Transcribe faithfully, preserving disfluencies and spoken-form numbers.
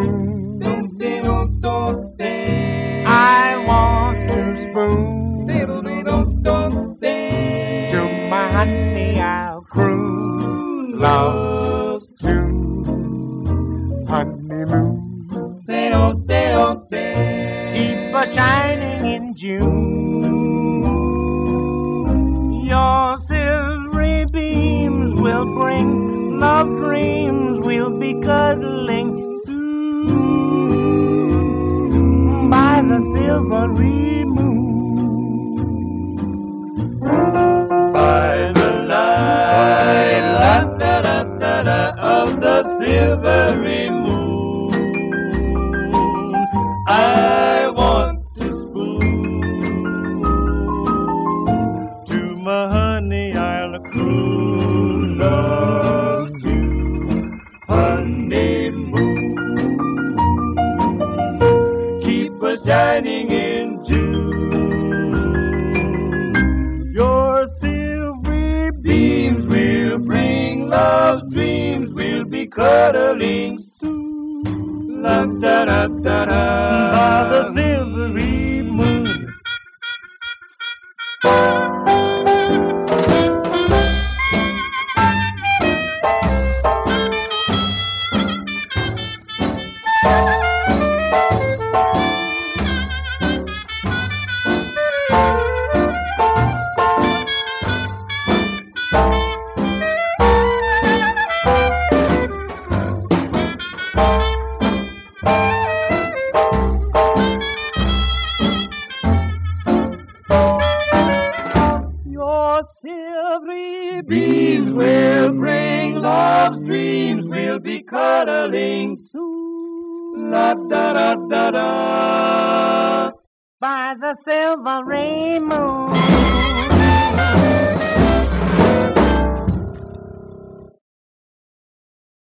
moon. I want to spoon to my honey. I'll croon love's tune. Honeymoon, keep a shining in June. Your silvery beams will bring love dreams. We'll be cuddling soon by the silvery moon. By the light, la da da da da of the silvery moon, I want to spoon to my honey. I'll croon love to honeymoon. Keep a shining in June. Your silvery beams will bring love's dreams. We'll be cuddling soon. La da da da da by the silvery moon. Your silvery beams will bring love's dreams. We'll be cuddling soon. La da da da da By the silvery moon.